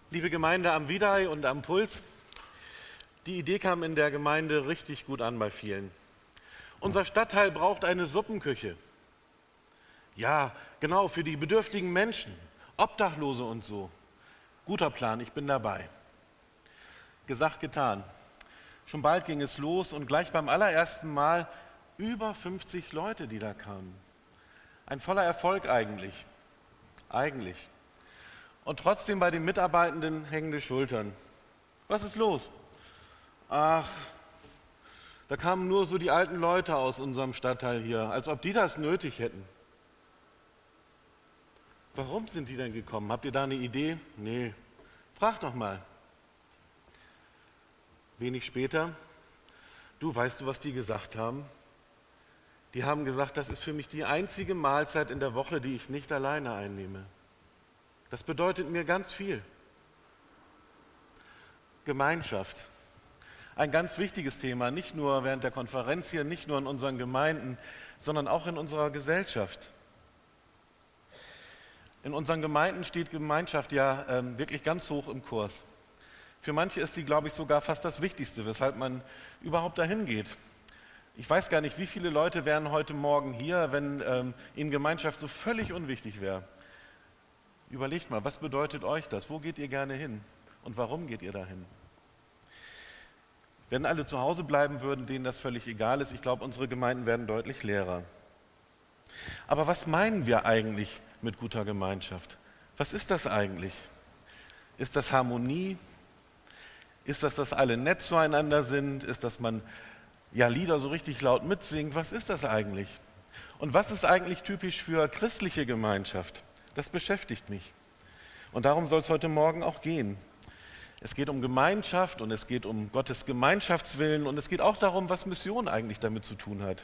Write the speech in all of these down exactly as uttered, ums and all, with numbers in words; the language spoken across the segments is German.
Liebe Gemeinde am Widai und am Puls, die Idee kam in der Gemeinde richtig gut an bei vielen. Unser Stadtteil braucht eine Suppenküche. Ja, genau, für die bedürftigen Menschen, Obdachlose und so. Guter Plan, ich bin dabei. Gesagt, getan. Schon bald ging es los und gleich beim allerersten Mal über fünfzig Leute, die da kamen. Ein voller Erfolg eigentlich. Eigentlich. Und trotzdem bei den Mitarbeitenden hängende Schultern. Was ist los? Ach, da kamen nur so die alten Leute aus unserem Stadtteil hier, als ob die das nötig hätten. Warum sind die denn gekommen? Habt ihr da eine Idee? Nee, frag doch mal. Wenig später, du, weißt du, was die gesagt haben? Die haben gesagt, das ist für mich die einzige Mahlzeit in der Woche, die ich nicht alleine einnehme. Das bedeutet mir ganz viel. Gemeinschaft. Ein ganz wichtiges Thema, nicht nur während der Konferenz hier, nicht nur in unseren Gemeinden, sondern auch in unserer Gesellschaft. In unseren Gemeinden steht Gemeinschaft ja ähm, wirklich ganz hoch im Kurs. Für manche ist sie, glaube ich, sogar fast das Wichtigste, weshalb man überhaupt dahin geht. Ich weiß gar nicht, wie viele Leute wären heute Morgen hier, wenn ähm, ihnen Gemeinschaft so völlig unwichtig wäre. Überlegt mal, was bedeutet euch das? Wo geht ihr gerne hin? Und warum geht ihr dahin? Wenn alle zu Hause bleiben würden, denen das völlig egal ist, ich glaube, unsere Gemeinden werden deutlich leerer. Aber was meinen wir eigentlich mit guter Gemeinschaft? Was ist das eigentlich? Ist das Harmonie? Ist das, dass alle nett zueinander sind? Ist das, dass man ja Lieder so richtig laut mitsingt? Was ist das eigentlich? Und was ist eigentlich typisch für christliche Gemeinschaft? Das beschäftigt mich. Und darum soll es heute Morgen auch gehen. Es geht um Gemeinschaft und es geht um Gottes Gemeinschaftswillen und es geht auch darum, was Mission eigentlich damit zu tun hat.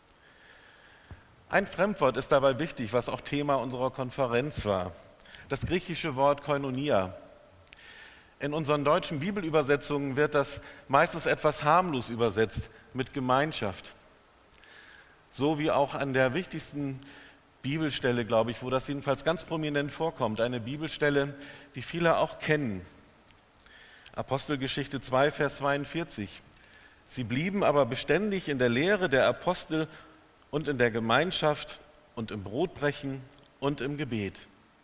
Ein Fremdwort ist dabei wichtig, was auch Thema unserer Konferenz war. Das griechische Wort Koinonia. In unseren deutschen Bibelübersetzungen wird das meistens etwas harmlos übersetzt mit Gemeinschaft. So wie auch an der wichtigsten Bibelstelle, glaube ich, wo das jedenfalls ganz prominent vorkommt. Eine Bibelstelle, die viele auch kennen. Apostelgeschichte zwei, Vers zweiundvierzig. Sie blieben aber beständig in der Lehre der Apostel und in der Gemeinschaft und im Brotbrechen und im Gebet.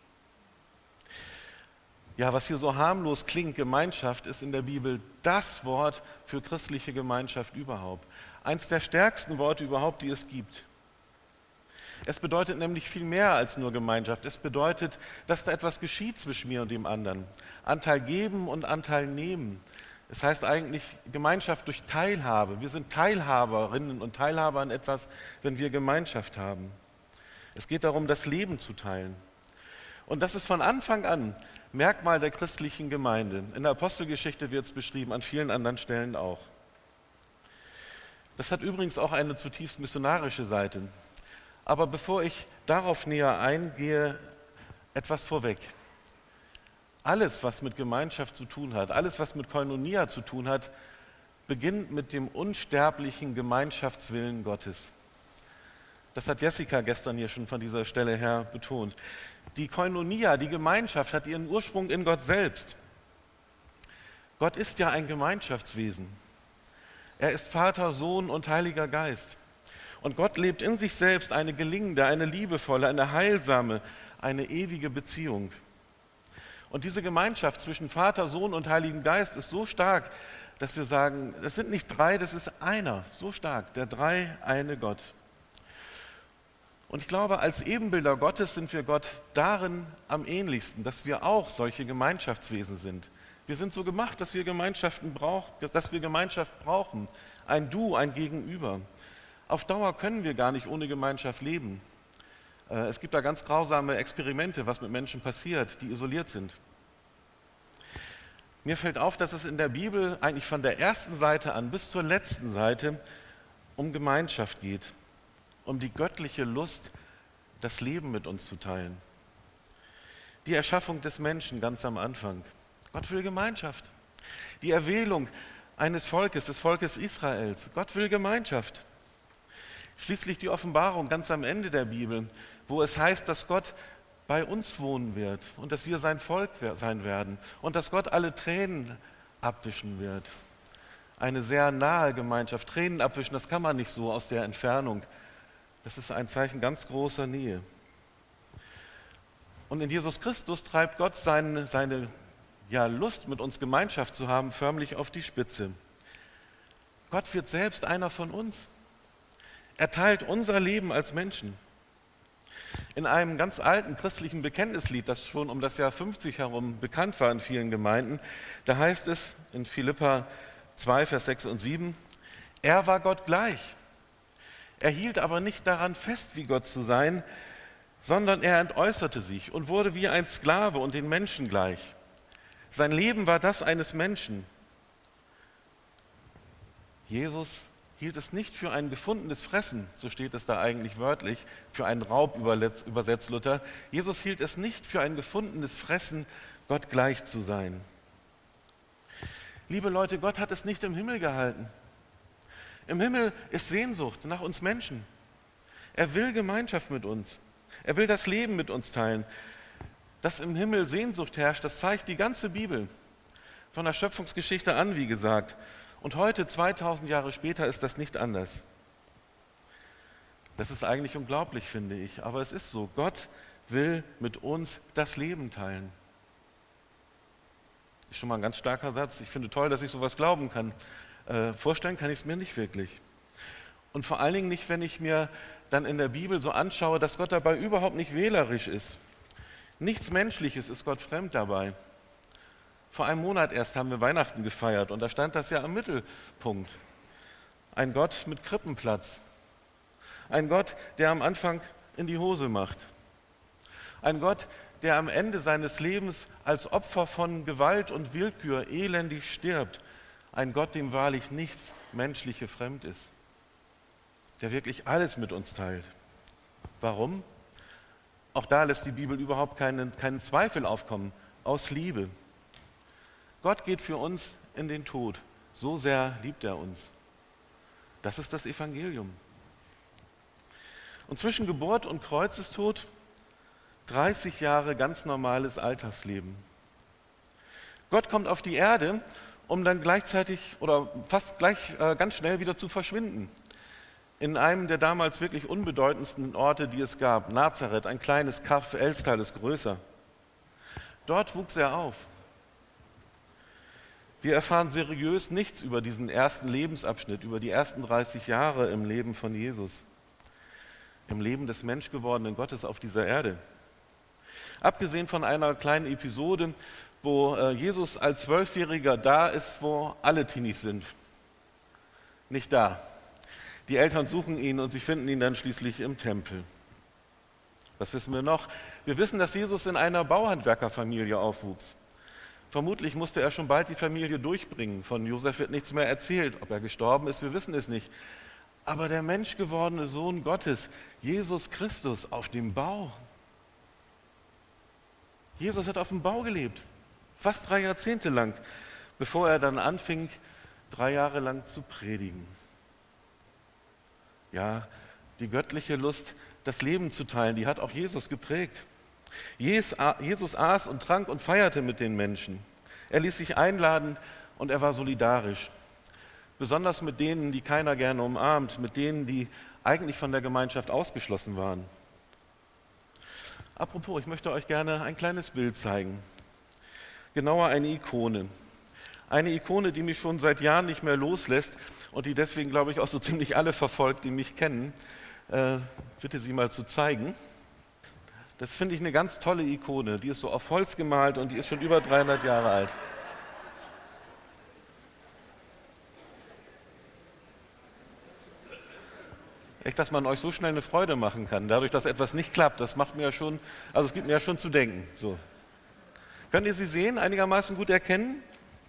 Ja, was hier so harmlos klingt, Gemeinschaft, ist in der Bibel das Wort für christliche Gemeinschaft überhaupt. Eins der stärksten Worte überhaupt, die es gibt. Es bedeutet nämlich viel mehr als nur Gemeinschaft. Es bedeutet, dass da etwas geschieht zwischen mir und dem anderen. Anteil geben und Anteil nehmen. Es heißt eigentlich Gemeinschaft durch Teilhabe. Wir sind Teilhaberinnen und Teilhaber an etwas, wenn wir Gemeinschaft haben. Es geht darum, das Leben zu teilen. Und das ist von Anfang an Merkmal der christlichen Gemeinde. In der Apostelgeschichte wird es beschrieben, an vielen anderen Stellen auch. Das hat übrigens auch eine zutiefst missionarische Seite. Aber bevor ich darauf näher eingehe, etwas vorweg. Alles, was mit Gemeinschaft zu tun hat, alles, was mit Koinonia zu tun hat, beginnt mit dem unsterblichen Gemeinschaftswillen Gottes. Das hat Jessica gestern hier schon von dieser Stelle her betont. Die Koinonia, die Gemeinschaft, hat ihren Ursprung in Gott selbst. Gott ist ja ein Gemeinschaftswesen. Er ist Vater, Sohn und Heiliger Geist. Und Gott lebt in sich selbst eine gelingende, eine liebevolle, eine heilsame, eine ewige Beziehung. Und diese Gemeinschaft zwischen Vater, Sohn und Heiligen Geist ist so stark, dass wir sagen, das sind nicht drei, das ist einer, so stark, der drei eine Gott. Und ich glaube, als Ebenbilder Gottes sind wir Gott darin am ähnlichsten, dass wir auch solche Gemeinschaftswesen sind. Wir sind so gemacht, dass wir Gemeinschaften brauchen, dass wir Gemeinschaft brauchen, ein Du, ein Gegenüber. Auf Dauer können wir gar nicht ohne Gemeinschaft leben. Es gibt da ganz grausame Experimente, was mit Menschen passiert, die isoliert sind. Mir fällt auf, dass es in der Bibel eigentlich von der ersten Seite an bis zur letzten Seite um Gemeinschaft geht, um die göttliche Lust, das Leben mit uns zu teilen. Die Erschaffung des Menschen ganz am Anfang. Gott will Gemeinschaft. Die Erwählung eines Volkes, des Volkes Israels. Gott will Gemeinschaft. Schließlich die Offenbarung ganz am Ende der Bibel, wo es heißt, dass Gott bei uns wohnen wird und dass wir sein Volk sein werden und dass Gott alle Tränen abwischen wird. Eine sehr nahe Gemeinschaft. Tränen abwischen, das kann man nicht so aus der Entfernung. Das ist ein Zeichen ganz großer Nähe. Und in Jesus Christus treibt Gott seine, seine ja, Lust, mit uns Gemeinschaft zu haben, förmlich auf die Spitze. Gott wird selbst einer von uns. Er teilt unser Leben als Menschen. In einem ganz alten christlichen Bekenntnislied, das schon um das Jahr fünfzig herum bekannt war in vielen Gemeinden, da heißt es in Philipper zwei, Vers sechs und sieben, er war Gott gleich. Er hielt aber nicht daran fest, wie Gott zu sein, sondern er entäußerte sich und wurde wie ein Sklave und den Menschen gleich. Sein Leben war das eines Menschen. Jesus hielt es nicht für ein gefundenes Fressen, so steht es da eigentlich wörtlich, für einen Raub übersetzt Luther. Jesus hielt es nicht für ein gefundenes Fressen, Gott gleich zu sein. Liebe Leute, Gott hat es nicht im Himmel gehalten. Im Himmel ist Sehnsucht nach uns Menschen. Er will Gemeinschaft mit uns. Er will das Leben mit uns teilen. Dass im Himmel Sehnsucht herrscht, das zeigt die ganze Bibel. Von der Schöpfungsgeschichte an, wie gesagt. Und heute, zweitausend Jahre später, ist das nicht anders. Das ist eigentlich unglaublich, finde ich. Aber es ist so. Gott will mit uns das Leben teilen. Ist schon mal ein ganz starker Satz. Ich finde toll, dass ich sowas glauben kann. Äh, vorstellen kann ich es mir nicht wirklich. Und vor allen Dingen nicht, wenn ich mir dann in der Bibel so anschaue, dass Gott dabei überhaupt nicht wählerisch ist. Nichts Menschliches ist Gott fremd dabei. Vor einem Monat erst haben wir Weihnachten gefeiert und da stand das ja am Mittelpunkt. Ein Gott mit Krippenplatz. Ein Gott, der am Anfang in die Hose macht. Ein Gott, der am Ende seines Lebens als Opfer von Gewalt und Willkür elendig stirbt. Ein Gott, dem wahrlich nichts Menschliche fremd ist. Der wirklich alles mit uns teilt. Warum? Auch da lässt die Bibel überhaupt keinen, keinen Zweifel aufkommen. Aus Liebe. Gott geht für uns in den Tod. So sehr liebt er uns. Das ist das Evangelium. Und zwischen Geburt und Kreuzestod dreißig Jahre ganz normales Alltagsleben. Gott kommt auf die Erde, um dann gleichzeitig oder fast gleich äh, ganz schnell wieder zu verschwinden. In einem der damals wirklich unbedeutendsten Orte, die es gab, Nazareth, ein kleines Kaff, Elstal ist größer. Dort wuchs er auf. Wir erfahren seriös nichts über diesen ersten Lebensabschnitt, über die ersten dreißig Jahre im Leben von Jesus, im Leben des menschgewordenen Gottes auf dieser Erde. Abgesehen von einer kleinen Episode, wo Jesus als Zwölfjähriger da ist, wo alle Teenies sind. Nicht da. Die Eltern suchen ihn und sie finden ihn dann schließlich im Tempel. Was wissen wir noch? Wir wissen, dass Jesus in einer Bauhandwerkerfamilie aufwuchs. Vermutlich musste er schon bald die Familie durchbringen. Von Josef wird nichts mehr erzählt. Ob er gestorben ist, wir wissen es nicht. Aber der menschgewordene Sohn Gottes, Jesus Christus, auf dem Bau. Jesus hat auf dem Bau gelebt, fast drei Jahrzehnte lang, bevor er dann anfing, drei Jahre lang zu predigen. Ja, die göttliche Lust, das Leben zu teilen, die hat auch Jesus geprägt. Jesus aß und trank und feierte mit den Menschen. Er ließ sich einladen und er war solidarisch. Besonders mit denen, die keiner gerne umarmt, mit denen, die eigentlich von der Gemeinschaft ausgeschlossen waren. Apropos, ich möchte euch gerne ein kleines Bild zeigen. Genauer eine Ikone. Eine Ikone, die mich schon seit Jahren nicht mehr loslässt und die deswegen, glaube ich, auch so ziemlich alle verfolgt, die mich kennen. Äh, bitte sie mal zu zeigen. Das finde ich eine ganz tolle Ikone. Die ist so auf Holz gemalt und die ist schon über dreihundert Jahre alt. Echt, dass man euch so schnell eine Freude machen kann, dadurch, dass etwas nicht klappt, das macht mir ja schon, also es gibt mir ja schon zu denken. So. Könnt ihr sie sehen, einigermaßen gut erkennen?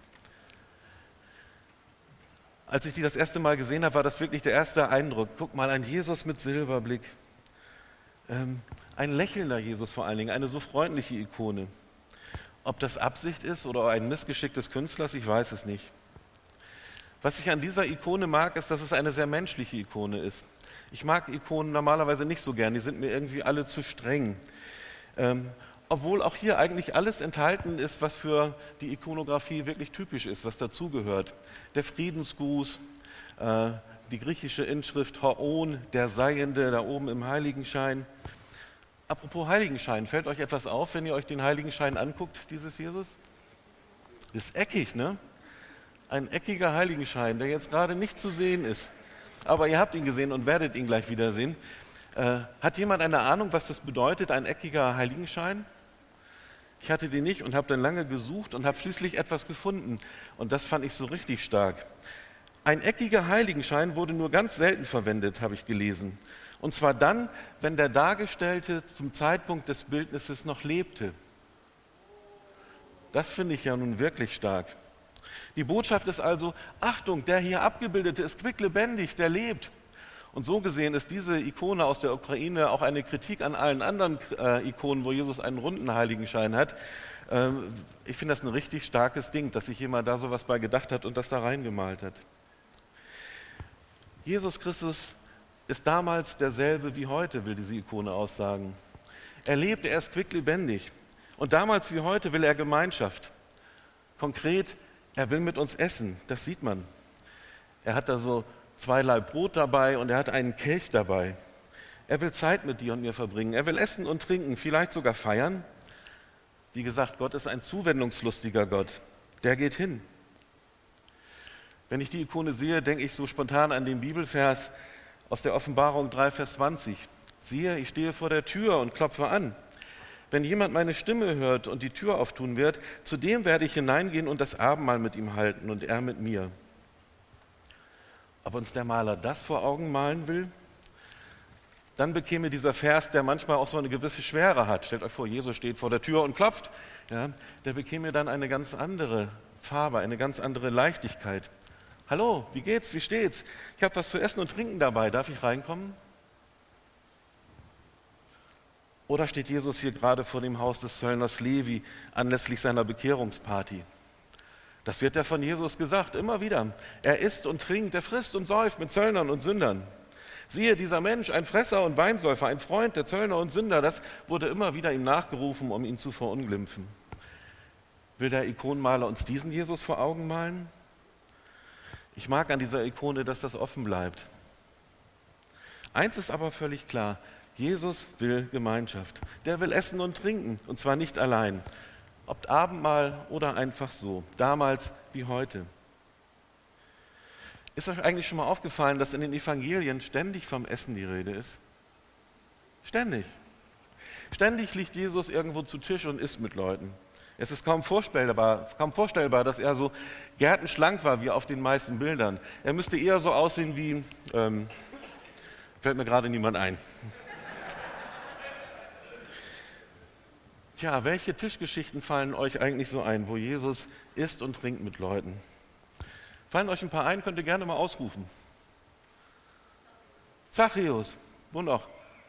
Als ich die das erste Mal gesehen habe, war das wirklich der erste Eindruck. Guck mal, ein Jesus mit Silberblick. Ähm, ein lächelnder Jesus vor allen Dingen, eine so freundliche Ikone. Ob das Absicht ist oder ein Missgeschick des Künstlers, ich weiß es nicht. Was ich an dieser Ikone mag, ist, dass es eine sehr menschliche Ikone ist. Ich mag Ikonen normalerweise nicht so gern, die sind mir irgendwie alle zu streng. Ähm, obwohl auch hier eigentlich alles enthalten ist, was für die Ikonografie wirklich typisch ist, was dazugehört. Der Friedensgruß, äh, die griechische Inschrift Hoon, der Seiende, da oben im Heiligenschein. Apropos Heiligenschein, fällt euch etwas auf, wenn ihr euch den Heiligenschein anguckt, dieses Jesus? Ist eckig, ne? Ein eckiger Heiligenschein, der jetzt gerade nicht zu sehen ist. Aber ihr habt ihn gesehen und werdet ihn gleich wiedersehen. Äh, hat jemand eine Ahnung, was das bedeutet, ein eckiger Heiligenschein? Ich hatte den nicht und habe dann lange gesucht und habe schließlich etwas gefunden. Und das fand ich so richtig stark. Ein eckiger Heiligenschein wurde nur ganz selten verwendet, habe ich gelesen. Und zwar dann, wenn der Dargestellte zum Zeitpunkt des Bildnisses noch lebte. Das finde ich ja nun wirklich stark. Die Botschaft ist also, Achtung, der hier abgebildete ist quicklebendig, der lebt. Und so gesehen ist diese Ikone aus der Ukraine auch eine Kritik an allen anderen äh, Ikonen, wo Jesus einen runden Heiligenschein hat. Ähm, ich finde das ein richtig starkes Ding, dass sich jemand da sowas bei gedacht hat und das da reingemalt hat. Jesus Christus ist damals derselbe wie heute, will diese Ikone aussagen. Er lebt, er ist quicklebendig. Und damals wie heute will er Gemeinschaft. Konkret, er will mit uns essen, das sieht man. Er hat da so zwei Laib Brot dabei und er hat einen Kelch dabei. Er will Zeit mit dir und mir verbringen. Er will essen und trinken, vielleicht sogar feiern. Wie gesagt, Gott ist ein zuwendungslustiger Gott. Der geht hin. Wenn ich die Ikone sehe, denke ich so spontan an den Bibelvers aus der Offenbarung drei, Vers zwanzig. Siehe, ich stehe vor der Tür und klopfe an. Wenn jemand meine Stimme hört und die Tür auftun wird, zu dem werde ich hineingehen und das Abendmahl mit ihm halten und er mit mir. Ob uns der Maler das vor Augen malen will? Dann bekäme dieser Vers, der manchmal auch so eine gewisse Schwere hat. Stellt euch vor, Jesus steht vor der Tür und klopft. Ja, der bekäme dann eine ganz andere Farbe, eine ganz andere Leichtigkeit. Hallo, wie geht's, wie steht's? Ich habe was zu essen und trinken dabei. Darf ich reinkommen? Oder steht Jesus hier gerade vor dem Haus des Zöllners Levi anlässlich seiner Bekehrungsparty? Das wird ja von Jesus gesagt, immer wieder. Er isst und trinkt, er frisst und säuft mit Zöllnern und Sündern. Siehe, dieser Mensch, ein Fresser und Weinsäufer, ein Freund der Zöllner und Sünder, das wurde immer wieder ihm nachgerufen, um ihn zu verunglimpfen. Will der Ikonenmaler uns diesen Jesus vor Augen malen? Ich mag an dieser Ikone, dass das offen bleibt. Eins ist aber völlig klar, Jesus will Gemeinschaft. Der will essen und trinken, und zwar nicht allein. Ob Abendmahl oder einfach so, damals wie heute. Ist euch eigentlich schon mal aufgefallen, dass in den Evangelien ständig vom Essen die Rede ist? Ständig. Ständig liegt Jesus irgendwo zu Tisch und isst mit Leuten. Es ist kaum vorstellbar, kaum vorstellbar, dass er so gärtenschlank war wie auf den meisten Bildern. Er müsste eher so aussehen wie, ähm, fällt mir gerade niemand ein. Tja, welche Tischgeschichten fallen euch eigentlich so ein, wo Jesus isst und trinkt mit Leuten? Fallen euch ein paar ein, könnt ihr gerne mal ausrufen. Zachäus, wo noch?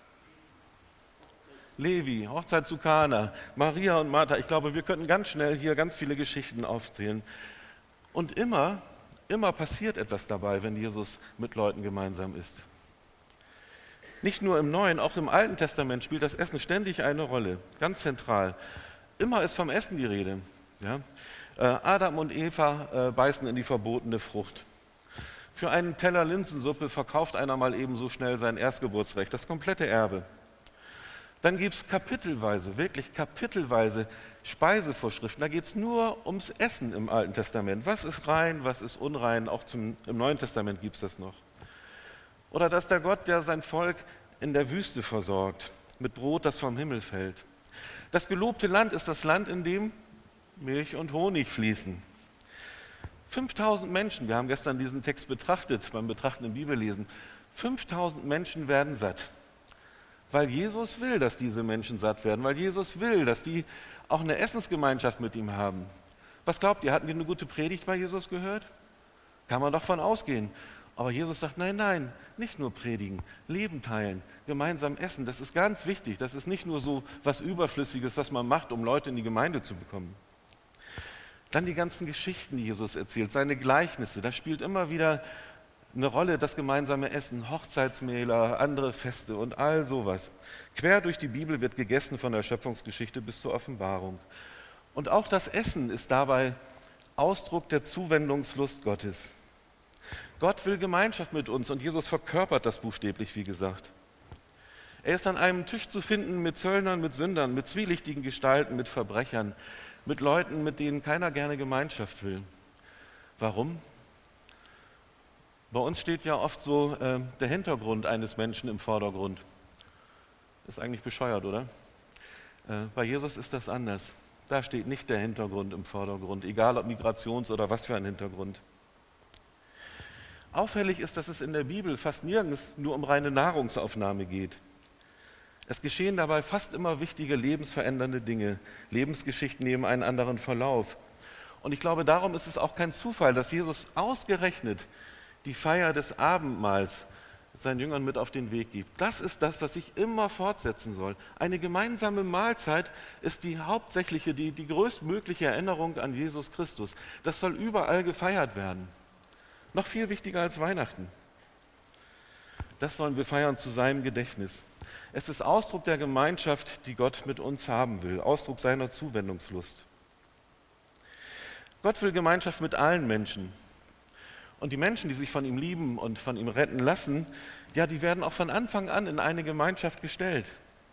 Levi, Hochzeit zu Kana, Maria und Martha. Ich glaube, wir könnten ganz schnell hier ganz viele Geschichten aufzählen. Und immer, immer passiert etwas dabei, wenn Jesus mit Leuten gemeinsam isst. Nicht nur im Neuen, auch im Alten Testament spielt das Essen ständig eine Rolle, ganz zentral. Immer ist vom Essen die Rede. Ja? Adam und Eva äh, beißen in die verbotene Frucht. Für einen Teller Linsensuppe verkauft einer mal eben so schnell sein Erstgeburtsrecht, das komplette Erbe. Dann gibt es kapitelweise, wirklich kapitelweise Speisevorschriften. Da geht es nur ums Essen im Alten Testament. Was ist rein, was ist unrein? Auch zum, im Neuen Testament gibt es das noch. Oder dass der Gott, der sein Volk in der Wüste versorgt, mit Brot, das vom Himmel fällt. Das gelobte Land ist das Land, in dem Milch und Honig fließen. fünftausend Menschen, wir haben gestern diesen Text betrachtet, beim Betrachten im Bibellesen, fünftausend Menschen werden satt. Weil Jesus will, dass diese Menschen satt werden, weil Jesus will, dass die auch eine Essensgemeinschaft mit ihm haben. Was glaubt ihr, hatten die eine gute Predigt bei Jesus gehört? Kann man doch von ausgehen. Aber Jesus sagt, nein, nein, nicht nur predigen, Leben teilen, gemeinsam essen. Das ist ganz wichtig. Das ist nicht nur so was Überflüssiges, was man macht, um Leute in die Gemeinde zu bekommen. Dann die ganzen Geschichten, die Jesus erzählt, seine Gleichnisse. Da spielt immer wieder eine Rolle das gemeinsame Essen, Hochzeitsmähler, andere Feste und all sowas. Quer durch die Bibel wird gegessen von der Schöpfungsgeschichte bis zur Offenbarung. Und auch das Essen ist dabei Ausdruck der Zuwendungslust Gottes. Gott will Gemeinschaft mit uns und Jesus verkörpert das buchstäblich, wie gesagt. Er ist an einem Tisch zu finden mit Zöllnern, mit Sündern, mit zwielichtigen Gestalten, mit Verbrechern, mit Leuten, mit denen keiner gerne Gemeinschaft will. Warum? Bei uns steht ja oft so äh, der Hintergrund eines Menschen im Vordergrund. Ist eigentlich bescheuert, oder? Äh, bei Jesus ist das anders. Da steht nicht der Hintergrund im Vordergrund, egal ob Migrations- oder was für ein Hintergrund. Auffällig ist, dass es in der Bibel fast nirgends nur um reine Nahrungsaufnahme geht. Es geschehen dabei fast immer wichtige lebensverändernde Dinge. Lebensgeschichten nehmen einen anderen Verlauf. Und ich glaube, darum ist es auch kein Zufall, dass Jesus ausgerechnet die Feier des Abendmahls seinen Jüngern mit auf den Weg gibt. Das ist das, was sich immer fortsetzen soll. Eine gemeinsame Mahlzeit ist die hauptsächliche, die, die größtmögliche Erinnerung an Jesus Christus. Das soll überall gefeiert werden. Noch viel wichtiger als Weihnachten. Das sollen wir feiern zu seinem Gedächtnis. Es ist Ausdruck der Gemeinschaft, die Gott mit uns haben will, Ausdruck seiner Zuwendungslust. Gott will Gemeinschaft mit allen Menschen. Und die Menschen, die sich von ihm lieben und von ihm retten lassen, ja, die werden auch von Anfang an in eine Gemeinschaft gestellt.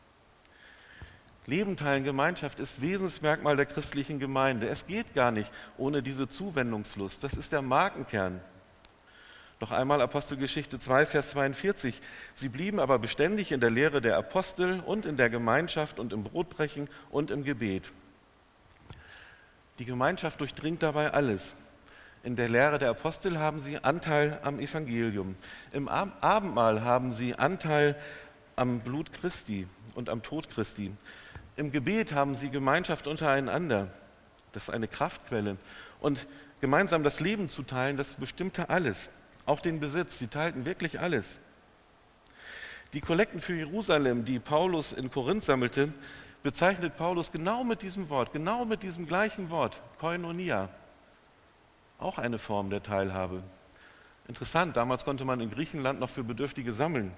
Leben teilen, Gemeinschaft ist Wesensmerkmal der christlichen Gemeinde. Es geht gar nicht ohne diese Zuwendungslust. Das ist der Markenkern. Noch einmal Apostelgeschichte zwei, Vers zweiundvierzig. Sie blieben aber beständig in der Lehre der Apostel und in der Gemeinschaft und im Brotbrechen und im Gebet. Die Gemeinschaft durchdringt dabei alles. In der Lehre der Apostel haben sie Anteil am Evangelium. Im Abendmahl haben sie Anteil am Blut Christi und am Tod Christi. Im Gebet haben sie Gemeinschaft untereinander. Das ist eine Kraftquelle. Und gemeinsam das Leben zu teilen, das bestimmte alles. Auch den Besitz, sie teilten wirklich alles. Die Kollekten für Jerusalem, die Paulus in Korinth sammelte, bezeichnet Paulus genau mit diesem Wort, genau mit diesem gleichen Wort, Koinonia. Auch eine Form der Teilhabe. Interessant, damals konnte man in Griechenland noch für Bedürftige sammeln.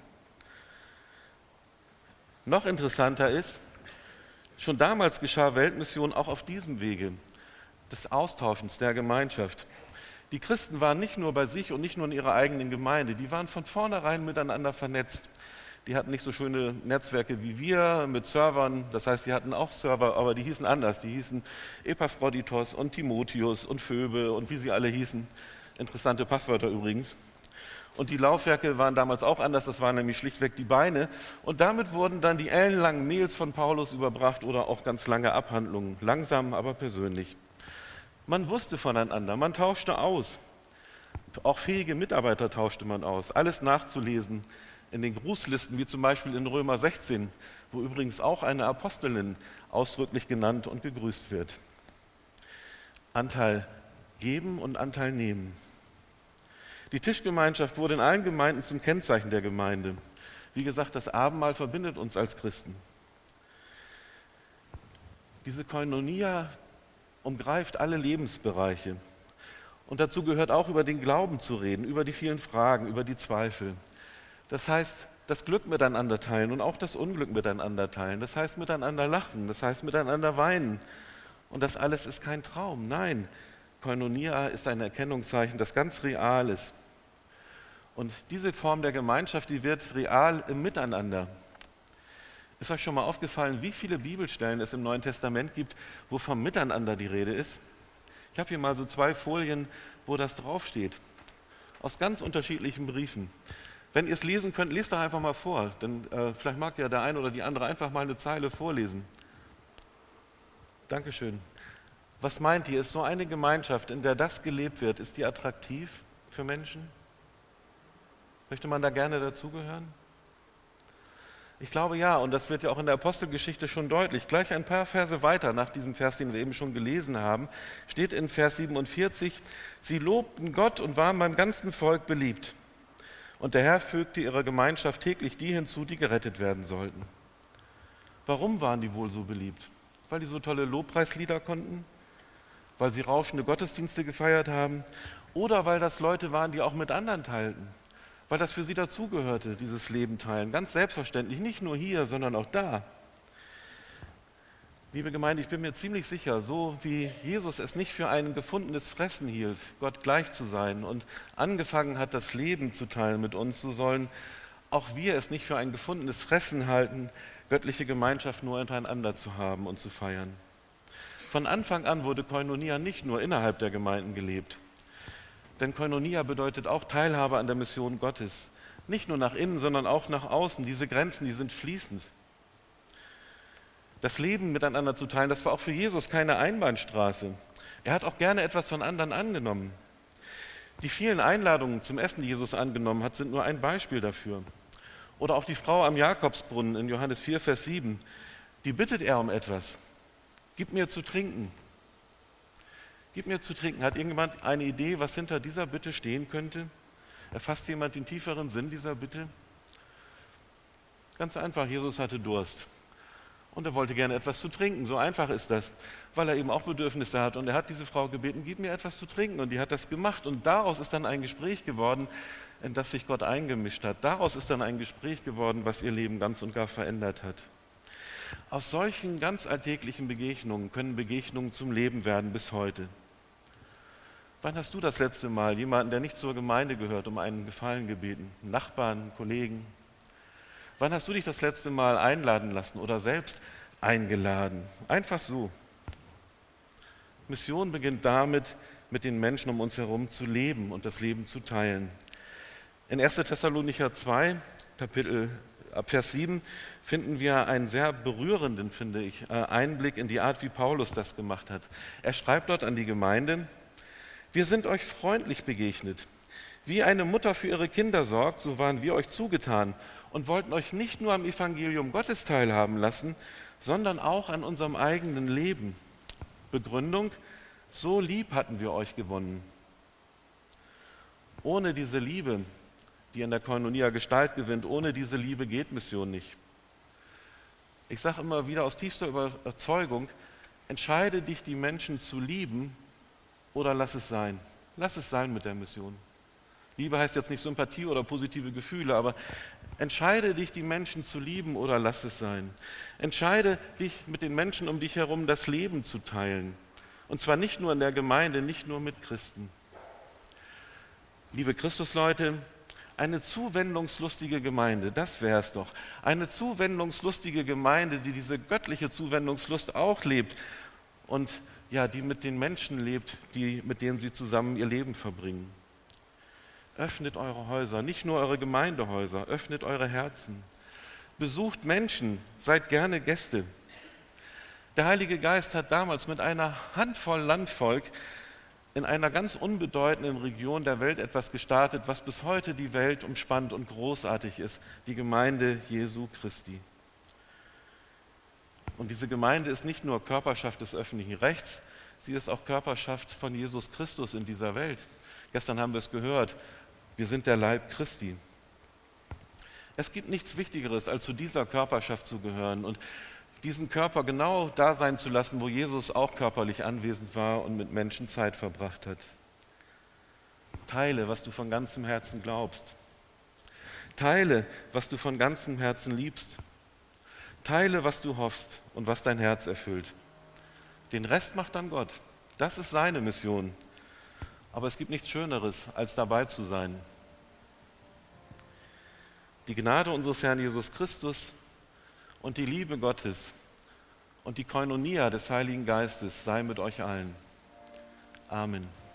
Noch interessanter ist, schon damals geschah Weltmission auch auf diesem Wege, des Austauschens, der Gemeinschaft. Die Christen waren nicht nur bei sich und nicht nur in ihrer eigenen Gemeinde, die waren von vornherein miteinander vernetzt. Die hatten nicht so schöne Netzwerke wie wir mit Servern, das heißt, die hatten auch Server, aber die hießen anders. Die hießen Epaphroditos und Timotheus und Phoebe und wie sie alle hießen. Interessante Passwörter übrigens. Und die Laufwerke waren damals auch anders, das waren nämlich schlichtweg die Beine. Und damit wurden dann die ellenlangen Mails von Paulus überbracht oder auch ganz lange Abhandlungen, langsam, aber persönlich. Man wusste voneinander, man tauschte aus. Auch fähige Mitarbeiter tauschte man aus. Alles nachzulesen in den Grußlisten, wie zum Beispiel in Römer sechzehn, wo übrigens auch eine Apostelin ausdrücklich genannt und gegrüßt wird. Anteil geben und Anteil nehmen. Die Tischgemeinschaft wurde in allen Gemeinden zum Kennzeichen der Gemeinde. Wie gesagt, das Abendmahl verbindet uns als Christen. Diese Koinonia umgreift alle Lebensbereiche. Und dazu gehört auch, über den Glauben zu reden, über die vielen Fragen, über die Zweifel. Das heißt, das Glück miteinander teilen und auch das Unglück miteinander teilen. Das heißt, miteinander lachen, das heißt, miteinander weinen. Und das alles ist kein Traum. Nein, Koinonia ist ein Erkennungszeichen, das ganz real ist. Und diese Form der Gemeinschaft, die wird real im Miteinander. Ist euch schon mal aufgefallen, wie viele Bibelstellen es im Neuen Testament gibt, wo vom Miteinander die Rede ist? Ich habe hier mal so zwei Folien, wo das draufsteht, aus ganz unterschiedlichen Briefen. Wenn ihr es lesen könnt, lest doch einfach mal vor, denn äh, vielleicht mag ja der eine oder die andere einfach mal eine Zeile vorlesen. Dankeschön. Was meint ihr, ist so eine Gemeinschaft, in der das gelebt wird, ist die attraktiv für Menschen? Möchte man da gerne dazugehören? Ich glaube ja, und das wird ja auch in der Apostelgeschichte schon deutlich. Gleich ein paar Verse weiter, nach diesem Vers, den wir eben schon gelesen haben, steht in Vers siebenundvierzig, sie lobten Gott und waren beim ganzen Volk beliebt. Und der Herr fügte ihrer Gemeinschaft täglich die hinzu, die gerettet werden sollten. Warum waren die wohl so beliebt? Weil die so tolle Lobpreislieder konnten? Weil sie rauschende Gottesdienste gefeiert haben? Oder weil das Leute waren, die auch mit anderen teilten, weil das für sie dazugehörte, dieses Leben teilen. Ganz selbstverständlich, nicht nur hier, sondern auch da. Liebe Gemeinde, ich bin mir ziemlich sicher, so wie Jesus es nicht für ein gefundenes Fressen hielt, Gott gleich zu sein und angefangen hat, das Leben zu teilen mit uns, so sollen auch wir es nicht für ein gefundenes Fressen halten, göttliche Gemeinschaft nur untereinander zu haben und zu feiern. Von Anfang an wurde Koinonia nicht nur innerhalb der Gemeinden gelebt. Denn Koinonia bedeutet auch Teilhabe an der Mission Gottes. Nicht nur nach innen, sondern auch nach außen. Diese Grenzen, die sind fließend. Das Leben miteinander zu teilen, das war auch für Jesus keine Einbahnstraße. Er hat auch gerne etwas von anderen angenommen. Die vielen Einladungen zum Essen, die Jesus angenommen hat, sind nur ein Beispiel dafür. Oder auch die Frau am Jakobsbrunnen in Johannes vier, Vers sieben, die bittet er um etwas. Gib mir zu trinken. Gib mir zu trinken. Hat irgendjemand eine Idee, was hinter dieser Bitte stehen könnte? Erfasst jemand den tieferen Sinn dieser Bitte? Ganz einfach, Jesus hatte Durst. Und er wollte gerne etwas zu trinken. So einfach ist das, weil er eben auch Bedürfnisse hat. Und er hat diese Frau gebeten, gib mir etwas zu trinken. Und die hat das gemacht. Und daraus ist dann ein Gespräch geworden, in das sich Gott eingemischt hat. Daraus ist dann ein Gespräch geworden, was ihr Leben ganz und gar verändert hat. Aus solchen ganz alltäglichen Begegnungen können Begegnungen zum Leben werden bis heute. Wann hast du das letzte Mal jemanden, der nicht zur Gemeinde gehört, um einen Gefallen gebeten? Nachbarn, Kollegen? Wann hast du dich das letzte Mal einladen lassen oder selbst eingeladen? Einfach so. Mission beginnt damit, mit den Menschen um uns herum zu leben und das Leben zu teilen. In erster Thessalonicher zwei, Kapitel ab Vers sieben, finden wir einen sehr berührenden, finde ich, Einblick in die Art, wie Paulus das gemacht hat. Er schreibt dort an die Gemeinde: Wir sind euch freundlich begegnet. Wie eine Mutter für ihre Kinder sorgt, so waren wir euch zugetan und wollten euch nicht nur am Evangelium Gottes teilhaben lassen, sondern auch an unserem eigenen Leben. Begründung: So lieb hatten wir euch gewonnen. Ohne diese Liebe, die in der Koinonia Gestalt gewinnt, ohne diese Liebe geht Mission nicht. Ich sage immer wieder aus tiefster Überzeugung, entscheide dich, die Menschen zu lieben, oder lass es sein. Lass es sein mit der Mission. Liebe heißt jetzt nicht Sympathie oder positive Gefühle, aber entscheide dich, die Menschen zu lieben, oder lass es sein. Entscheide dich, mit den Menschen um dich herum das Leben zu teilen. Und zwar nicht nur in der Gemeinde, nicht nur mit Christen. Liebe Christusleute, eine zuwendungslustige Gemeinde, das wäre es doch. Eine zuwendungslustige Gemeinde, die diese göttliche Zuwendungslust auch lebt und ja, die mit den Menschen lebt, die, mit denen sie zusammen ihr Leben verbringen. Öffnet eure Häuser, nicht nur eure Gemeindehäuser, öffnet eure Herzen. Besucht Menschen, seid gerne Gäste. Der Heilige Geist hat damals mit einer Handvoll Landvolk in einer ganz unbedeutenden Region der Welt etwas gestartet, was bis heute die Welt umspannt und großartig ist, die Gemeinde Jesu Christi. Und diese Gemeinde ist nicht nur Körperschaft des öffentlichen Rechts, sie ist auch Körperschaft von Jesus Christus in dieser Welt. Gestern haben wir es gehört, wir sind der Leib Christi. Es gibt nichts Wichtigeres, als zu dieser Körperschaft zu gehören und diesen Körper genau da sein zu lassen, wo Jesus auch körperlich anwesend war und mit Menschen Zeit verbracht hat. Teile, was du von ganzem Herzen glaubst. Teile, was du von ganzem Herzen liebst. Teile, was du hoffst und was dein Herz erfüllt. Den Rest macht dann Gott. Das ist seine Mission. Aber es gibt nichts Schöneres, als dabei zu sein. Die Gnade unseres Herrn Jesus Christus und die Liebe Gottes und die Koinonia des Heiligen Geistes sei mit euch allen. Amen.